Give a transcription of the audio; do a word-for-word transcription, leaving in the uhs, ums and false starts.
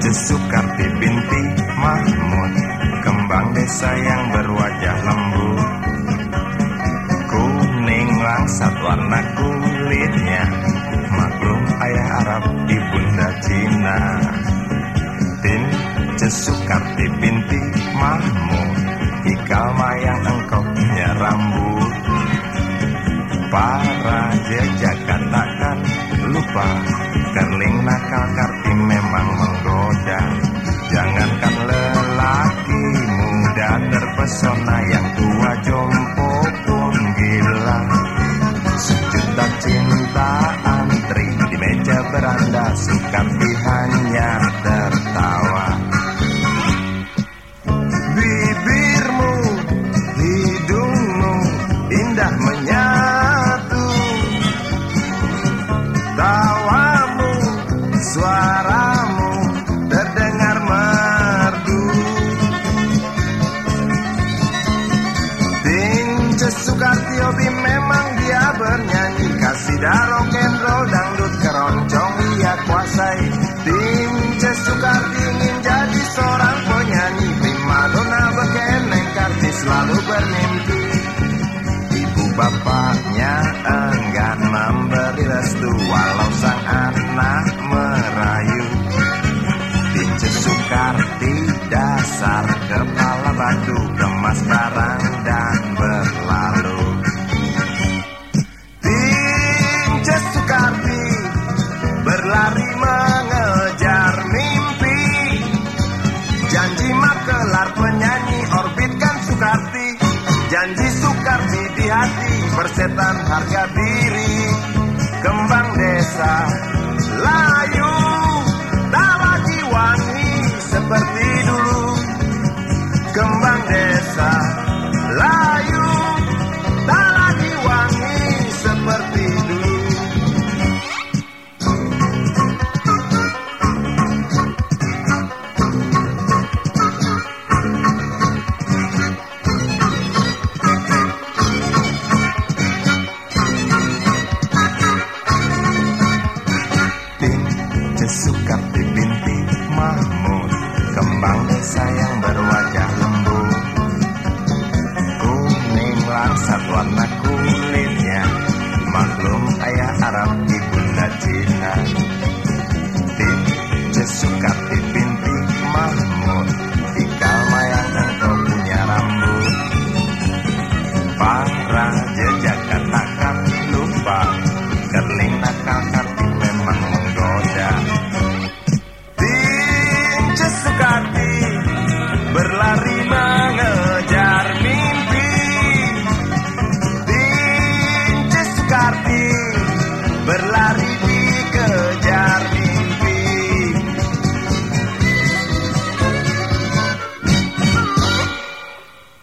Sukarti binti Mahmud, kembang desa yang berwajah lembut, kuning langsat warna kulitnya, maklum ayah Arab ibunda Cina. Tin Sukarti binti Mahmud, ikal mayang engkau punya rambut. Para jejak katakan lupa, kerling nakal Karti memang menggoda. Jangankan lelaki muda terpesona, yang tua jompo pun gila. Sejuta cinta antri di meja beranda, Sukarti hanya tertawa. Bibirmu, hidungmu indah menyatu, tawamu, suaramu terdengar merdu. Tince Sukarti hobi memang dia bernyanyi, kasidah rock and roll, dangdut, keroncong ia kuasai. Tince Sukarti ingin jadi seorang penyanyi, primadona bekeneng Karti selalu bermimpi. Ibu bapaknya enggan memberi restu, walau sang anak merayu. Tince Sukarti dasar kepala batu, kemas karang dan berlalu. Tince Sukarti berlari mengejar mimpi, janji makelar penyanyi orbitkan Sukarti. Janji Sukarti di hati bersetan harga diri, kembang desa layu tak lagi wangi seperti dulu. Kembang desa layu tak lagi wangi seperti dulu. Sukarti binti Mahmud, kembang desa yang berwajah lembut, kuning langsat warna kulitnya, maklum ayah Arab ibunda Cina. Tince Sukarti binti Mahmud, ikal mayang engkau punya rambut. Para jejak katakan lupa, kerling nakal Karti memang menggoda. Tince Sukarti berlari